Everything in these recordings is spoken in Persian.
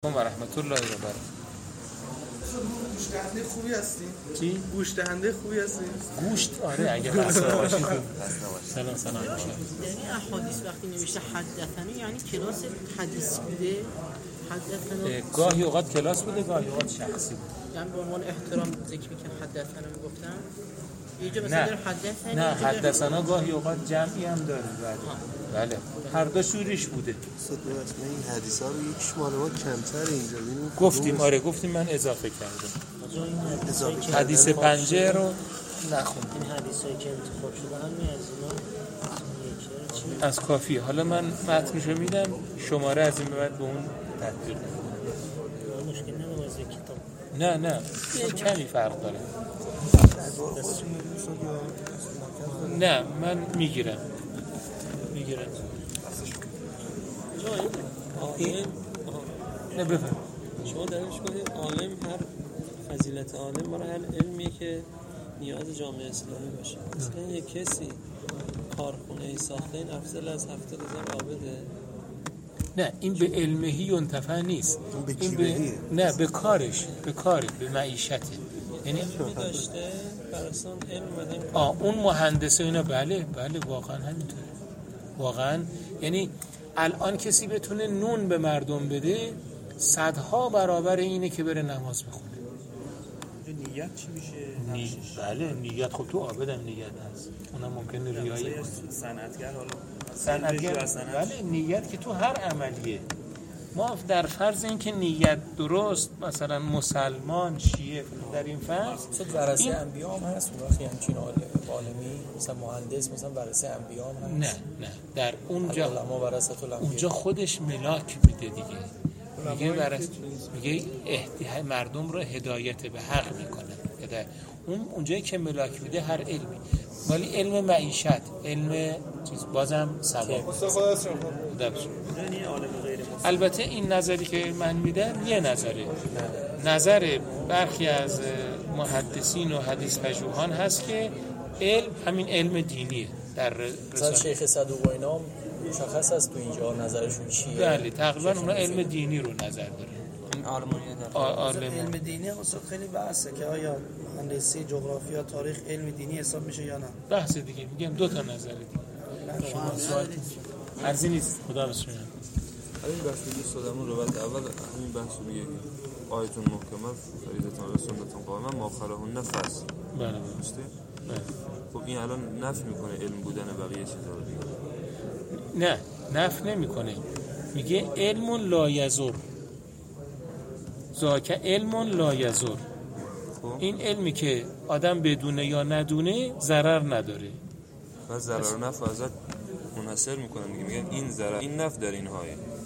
و رحمت الله و برکاته. گوشت دهنده خوبی هستی؟ چی؟ گوشت دهنده خوبی هستی؟ گوشت آره اگه خسته باشی خوب. سلام. یعنی احادیث وقتی نوشته حدثنی یعنی کلاس حدیث بوده، حدثنا گاهی اوقات کلاس بوده، گاهی اوقات شخصی بود. یعنی به عنوان احترام ذکر می‌کنم حدثنا میگفتم. یه جا مثلا داره حدثنی، نه حدثنا گاهی اوقات جمعی هم داره. بله هر دو شورش بوده. من این حدیثا رو یکیش مال ما کمتر اینجا ببینیم گفتیم من اضافه کردم. حدیث پنجه رو نخوندم. این حدیثایی که انتخاب شده همین از اینا از کافی. حالا من متنشو میدم، شماره از این به بعد به اون تطبیق کنم. مشکل نداره از کتاب. نه یه کمی فرق داره. نه من میگیرم. نه بفهم. شما درش کنید عالم هر فضیلت عالم برای هر علمیه که نیاز جامعه اسلامی باشه. مثلا یک کسی کارخونه ساخته این افضل از 70,000 عابده. نه این به علمهی ینتفع نیست، این به کارش، به معیشته. یعنی علمی داشته براسان علم بدن اون مهندسه اینا. بله واقعا همینطوره. واقعا یعنی الان کسی بتونه نون به مردم بده صدها برابر اینه که بره نماز بخونه. نیت چی میشه؟ بله نیت. خب تو عابدم نیت هست، اونم ممکنه ریایی کنه. صنعتگر بله نیت که تو هر عملیه. ما در فرض این که نیت درست، مثلا مسلمان شیعه در این فرض ورثه انبیا هم هست. وقتی همچین عالمی مثلا مهندس مثلا ورثه انبیا هم هست. نه در اونجا علما ورثه الانبیا. اونجا خودش ملاک میده دیگه. میگه مردم رو هدایت به حق میکنه. اونجایی که ملاک میده هر علمی، ولی علم معیشت، علم چیز بازم ثواب. البته این نظری که من میدم یه نظر برخی از محدثین و حدیث پژوهان هست که علم همین علم دینیه. در مثلا شیخ صدوق و اینا مشخص است تو اینجا نظرشون چیه. بله تقریبا اونا علم دینی رو نظر داره. علم دینی اصلا خیلی بحثه که آیا مهندسی، جغرافیا، تاریخ علم دینی حساب میشه یا نه. بحث دیگه میگم دو تا نظر دیگه. شما سوال ارزی نیست. خدا بسیار. همین بحث میگه صدامون رو بعد اول همین بحث میگه آیتون محکمه فریضتون رسولتون قائمه ماخرهن فصل. بله درسته؟ خب این الان نفی میکنه علم بودن بقیه چیزا رو دیگه. نه نفی نمیکنه. میگه علم لا یضر. ذاک علم لا یضر. این علمی که آدم بدونه یا ندونه ضرر نداره. و ضرر و نفع ازت منحصر میکنن دیگه. میگن این ضرر این نفع در اینهاست.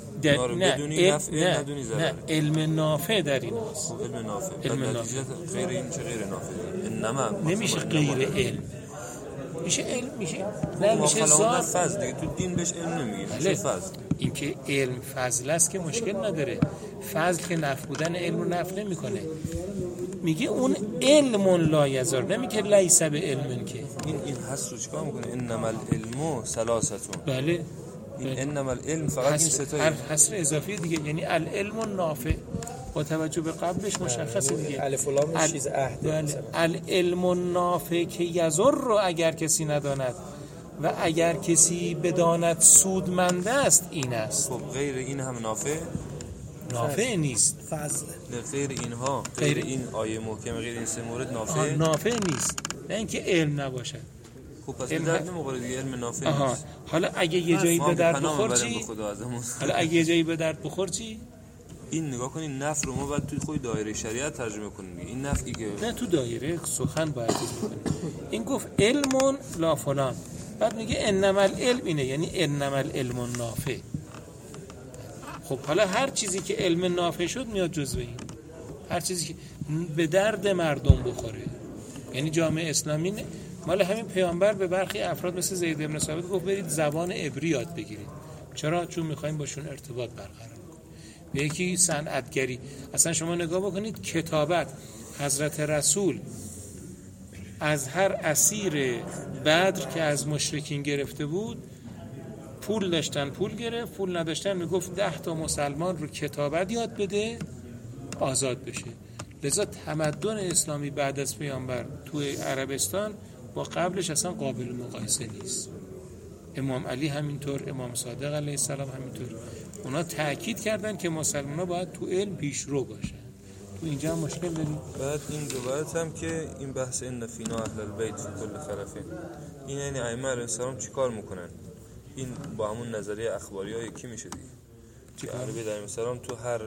نه علم نافع در این هست. علم نافع غیر این چه غیر نافع نمیشه غیر علم. میشه علم میشه. نه میشه ذات فضل دیگه. تو دین بهش علم نمیگیم. میشه فضل. این که علم فضل است که مشکل نداره. فضل که نفع بودن علم رو نفع نمیکنه. میگه اون علم لا یضر، نمیگه لیس به علم. که این هست رو چیکار میکنه؟ انما العلم ثلاثه. بله این انما العلم فقط این سه تا حصر اضافی دیگه. یعنی العلم نافع با توجه به قبلش مشخصه دیگه. الف و لام چیز عهد. العلم نافع که یضر رو اگر کسی نداند و اگر کسی بداند سودمند است این است. خب غیر این هم نافع نیست. فضل غیر اینها، غیر این آیه محکمه، غیر این سه مورد نافع نیست. نه اینکه علم نباشد. خب پس به درد نمیخوره دیگه. علم نافع نیست. حالا اگه یه جایی به درد بخور چی؟ این نگاه کنین نفع رو ما باید توی خود دایره شریعت ترجمه کنیم. این نفعی که نه تو دایره سخن باید بکنیم. این گفت علم لا فلان، بعد میگه انما العلم اینه، یعنی انما العلم نافع. خب حالا هر چیزی که علم نافع شد میاد جزو این. هر چیزی که به درد مردم بخوره. یعنی جامعه اسلامی مال همین پیامبر به برخی افراد مثل زید بن ثابت گفت برید زبان عبری یاد بگیرید. چرا؟ چون میخوایم باشون ارتباط برقرار کنیم. به یکی صنعتگری. اصلا شما نگاه بکنید کتابت حضرت رسول از هر اسیر بدر که از مشرکین گرفته بود پول داشتن پول گرفت، پول نداشتن میگفت 10 تا مسلمان رو کتابت یاد بده آزاد بشه. لذا تمدن اسلامی بعد از پیامبر توی عربستان با قبلش اصلا قابل مقایسه نیست. امام علی همینطور، امام صادق علیه السلام همینطور. اونا تأکید کردن که مسلمان‌ها باید تو علم پیشرو باشن. تو اینجا هم مشکل داریم. بعد این روایت هم که این بحث ان فینا اهل البیت کل خلفه، این یعنی ائمه علیهم السلام چیکار میکنن؟ این با همون نظریه اخباری‌ها یکی میشه دیگه. که عربی علیهم السلام تو هر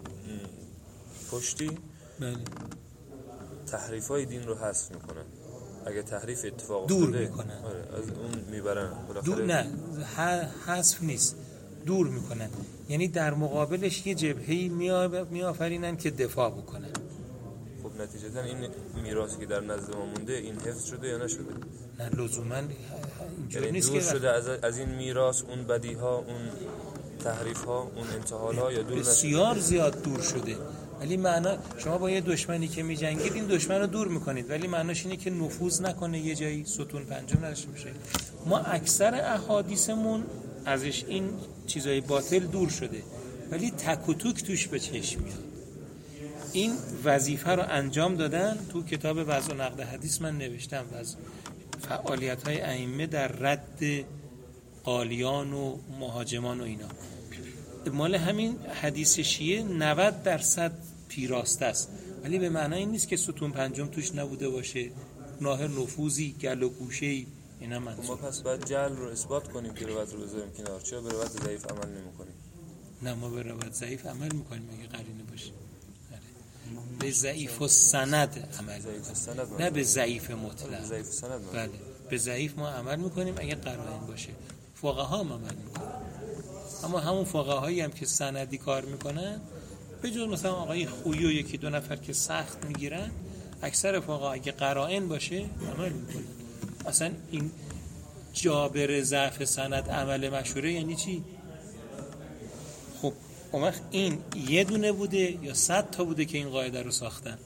پشتی بله تحریفای دین رو حذف میکنن. اگه تحریف اتفاق دور افتاده میکنن. آره از اون میبرن. دور نه حذف نیست، دور میکنن. یعنی در مقابلش یه جبهه‌ای میآفرینن که دفاع بکنن. خب نتیجتا این میراثی که در نزد ما مونده این حفظ شده یا نشده؟ نه لزوما اینجوری نیست دور که شده از این میراث، اون بدیها، اون تحریف‌ها، اون انتحال‌ها، یا دور نشده؟ بسیار زیاد دور شده. ولی معنا شما با یه دشمنی که می‌جنگید این دشمن رو دور می‌کنید، ولی معناش اینه که نفوذ نکنه یه جایی، ستون پنجم نداشته باشه. ما اکثر احادیثمون ازش این چیزای باطل دور شده، ولی تک و توک توش به چشم میاد. این وظیفه رو انجام دادن. تو کتاب وضع و نقد حدیث من نوشتم از فعالیت‌های ائمه در رد قالیان و مهاجمان و اینا. مال همین حدیث شیعه 90% پیراسته است، ولی به معنای این نیست که ستون پنجم توش نبوده باشه، راه نفوذی، گل و گوشه‌ای اینا منظور. ما پس باید جعل رو اثبات کنیم که روایت رو بذاریم کنار. چرا به روایت ضعیف عمل نمی‌کنیم؟ نه ما به روایت ضعیف عمل می‌کنیم اگه قرینه باشه. به ضعیف و سند عمل می‌کنیم، نه به ضعیف مطلق. ضعیف سند بله به ضعیف ما عمل می‌کنیم اگه قرائن باشه. فقها هم عمل می‌کنن، اما همون فقهایی هم که سندی کار میکنن به جز مثلا آقای خویی و یکی دو نفر که سخت میگیرن، اکثر فقها اگه قرائن باشه عمل میکنن. اصلا این جابر ضعف سند عمل مشهوره یعنی چی؟ خب اون وقت این یه دونه بوده یا 100 تا بوده که این قاعده رو ساختن؟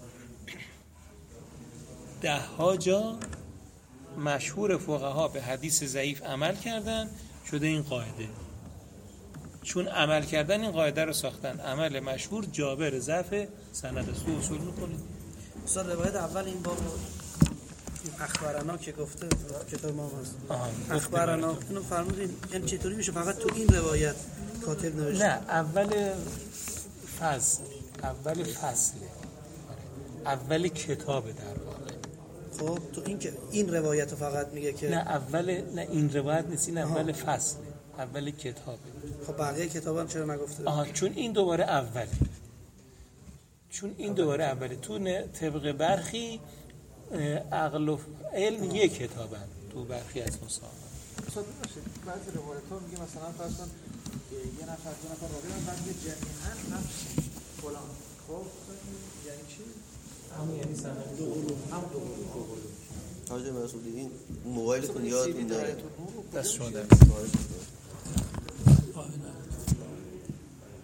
10 جا مشهور فقها به حدیث ضعیف عمل کردن، شده این قاعده. چون عمل کردن این قاعده رو ساختن. عمل مشهور جابر ضعف سند است. تو اصول میکنید مثلا روایت اول این باب اخبارنا که گفته کتاب ما هست، اخبارنا اینو فرمودین یعنی چطوری میشه فقط تو این روایت کاتب نوشته؟ نه اول فصل، اول کتابه در واقع. خب تو این که این روایت رو فقط میگه که نه این روایت نیست، این اول فصله، اول کتابه. خب بقیه کتابم چرا نگفته؟ چون این دوباره اوله. تو طبق برخی عقل و علم یک کتابن، تو برخی از مصاحب. مثلا بعضی روایت‌ها میگه مثلا فرض کن یه نفر دو نفر راوی هم بعد یه جمعیاً هم فلان. خب یعنی چی؟ همون یعنی سند دو قلوب. حاج مسعودی این موبایلتون یادتون نره. دست شما در